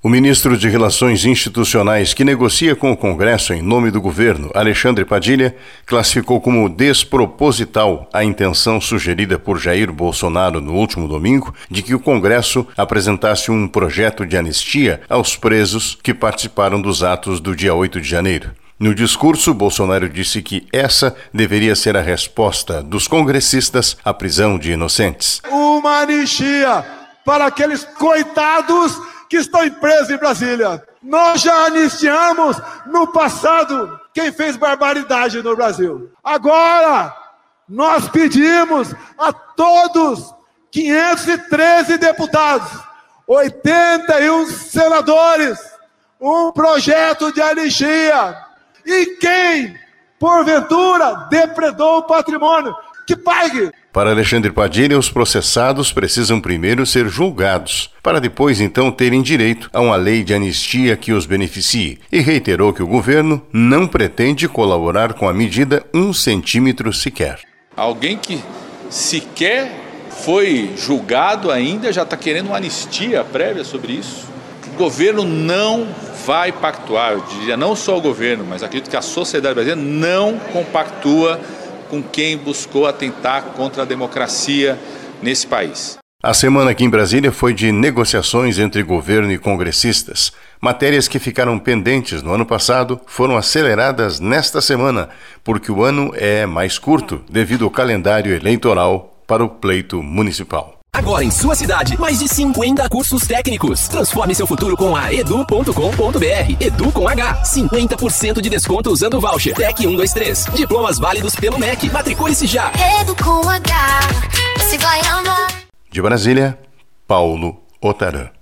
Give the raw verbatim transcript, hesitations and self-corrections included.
O ministro de Relações Institucionais, que negocia com o Congresso em nome do governo, Alexandre Padilha, classificou como desproposital a intenção sugerida por Jair Bolsonaro no último domingo de que o Congresso apresentasse um projeto de anistia aos presos que participaram dos atos do dia oito de janeiro. No discurso, Bolsonaro disse que essa deveria ser a resposta dos congressistas à prisão de inocentes. Uma anistia para aqueles coitados que estão presos em Brasília. Nós já anistiamos no passado quem fez barbaridade no Brasil. Agora, nós pedimos a todos quinhentos e treze deputados, oitenta e um senadores, um projeto de anistia. E quem, porventura, depredou o patrimônio, que pague. Para Alexandre Padilha, os processados precisam primeiro ser julgados, para depois então terem direito a uma lei de anistia que os beneficie, e reiterou que o governo não pretende colaborar com a medida um centímetro sequer. Alguém que sequer foi julgado ainda já está querendo uma anistia prévia sobre isso. O governo não vai pactuar, eu diria não só o governo, mas acredito que a sociedade brasileira não compactua com quem buscou atentar contra a democracia nesse país. A semana aqui em Brasília foi de negociações entre governo e congressistas. Matérias que ficaram pendentes no ano passado foram aceleradas nesta semana, porque o ano é mais curto devido ao calendário eleitoral para o pleito municipal. Agora em sua cidade, mais de cinquenta cursos técnicos. Transforme seu futuro com a edu ponto com ponto br. Edu com H. cinquenta por cento de desconto usando o voucher. Tec um dois três. Diplomas válidos pelo M E C. Matricule-se já. Edu com H. Você vai amar. De Brasília, Paulo Otarã.